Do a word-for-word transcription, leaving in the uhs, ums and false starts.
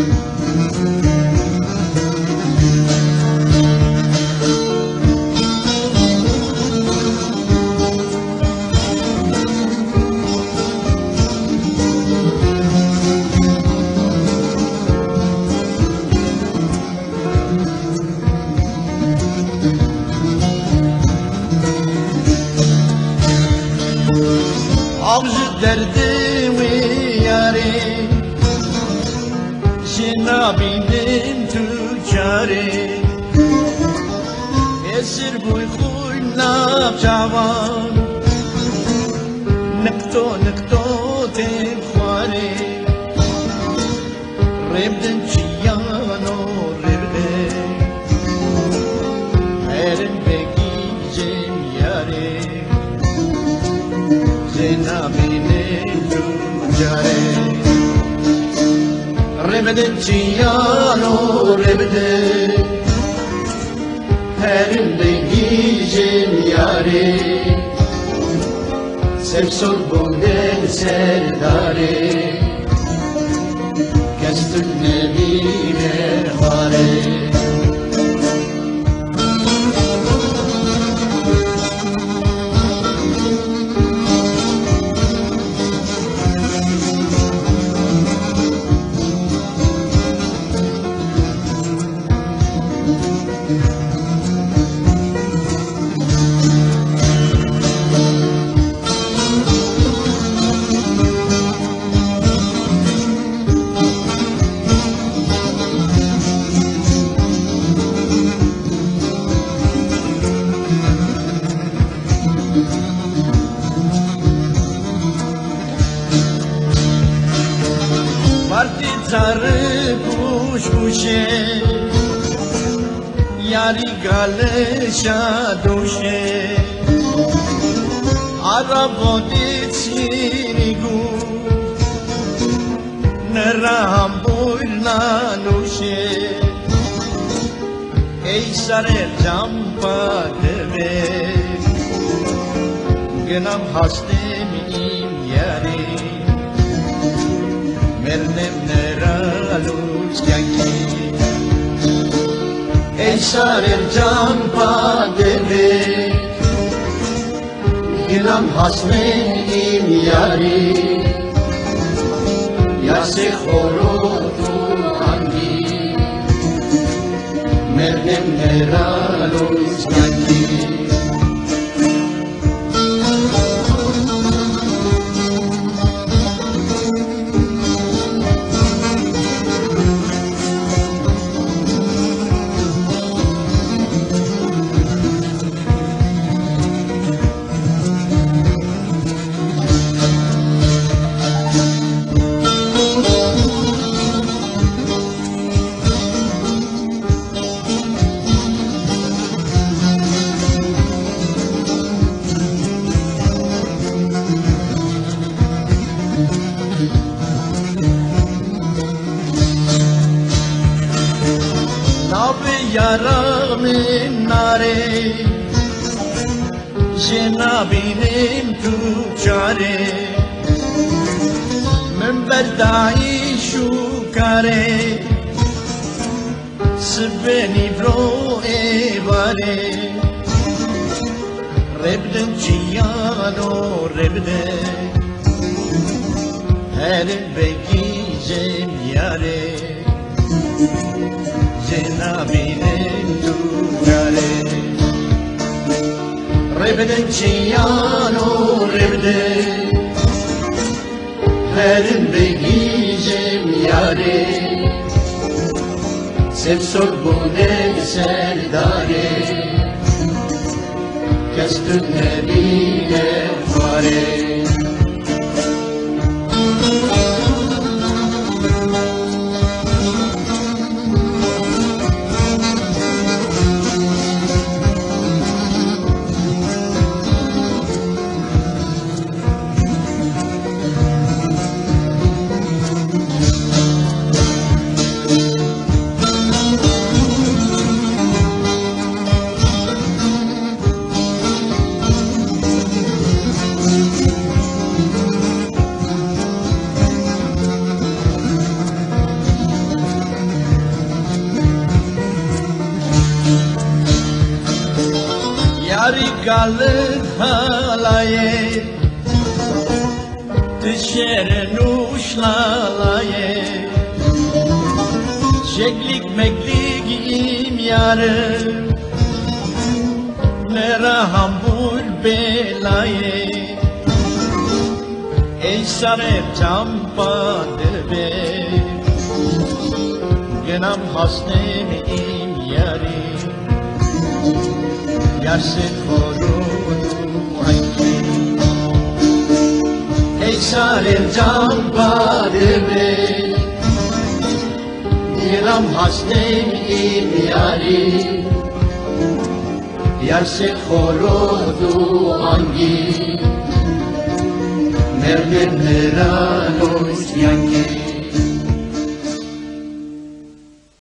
Ağzı derdimi yâri Cenabinin tüccarı Esir buykhuyna cavan Nikto nikto tem khwari Rebden çiyano rebde Erin begicem yâri Cenabinin tüccarı Rebden çiyano rebde Herinde giyeceğim yâri Sevsol bonden serdari Kestün nebine hare Parti zarı kuş kuşe Yari galesha duşe Arabodit sirigu Neram boyla nuşe Ey sare campa deve Gınam hastem im yari Mernem neralus yanki Ey sarer campa deve Ginam hasmen im yari Yase khorotu angi Mernem neralus yanki Yaramin nare Cenabinin tüccarı Memberdai şukare Sbeni vro evare Rebden ciyano rebde Herin begicem yare Cenabinin tüccarı Rebden çiyano rebde Herin begicem yâri Sevsol bonden serdari Kestün nebine fare Yari kalın halaye Dışarı nuşlalaye Şeklik meklik yarım Ne raham bul belaye Ey sarı campa debe Genam hasnem yari Yarse korudu ayki Ey sarı campa debe Genam hasnem yari Yarse korudu angi Mergen mera